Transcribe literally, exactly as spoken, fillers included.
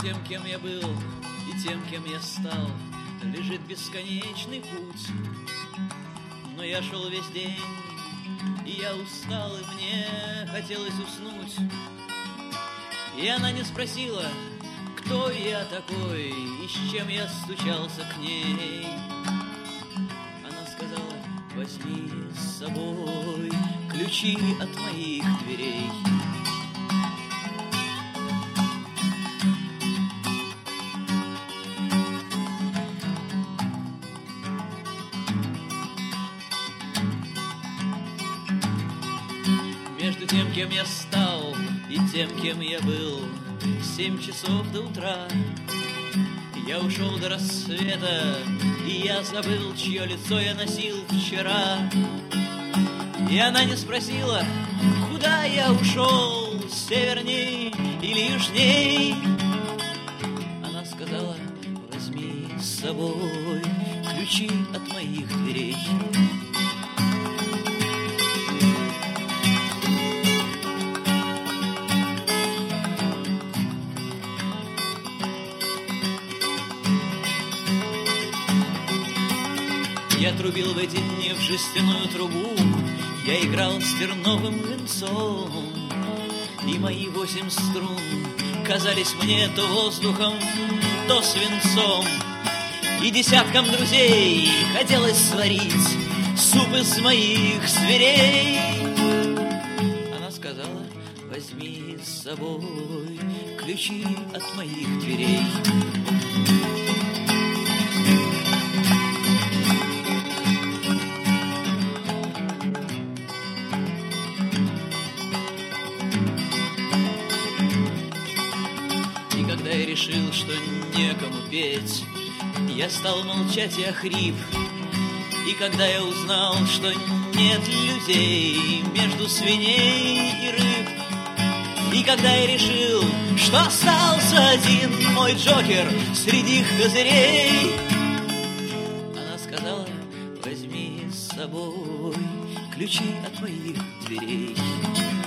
тем, кем я был, и тем, кем я стал, лежит бесконечный путь. Но я шел весь день, и я устал, и мне хотелось уснуть. И она не спросила, кто я такой и с чем я стучался к ней. Она сказала: возьми с собой ключи от моих дверей. Между тем, кем я стал, и тем, кем я был, семь часов до утра. Я ушел до рассвета, и я забыл, чье лицо я носил вчера. И она не спросила, куда я ушел, северней или южней. Она сказала: возьми с собой ключи от моих дверей. Я трубил в эти дни в жестяную трубу, я играл с терновым венцом, и мои восемь струн казались мне то воздухом, то свинцом. И десяткам друзей хотелось сварить суп из моих зверей. Она сказала: возьми с собой ключи от моих дверей. Когда я решил, что некому петь, я стал молчать и охрип. И когда я узнал, что нет людей между свиней и рыб, и когда я решил, что остался один мой Джокер среди их козырей, она сказала: возьми с собой ключи от моих дверей.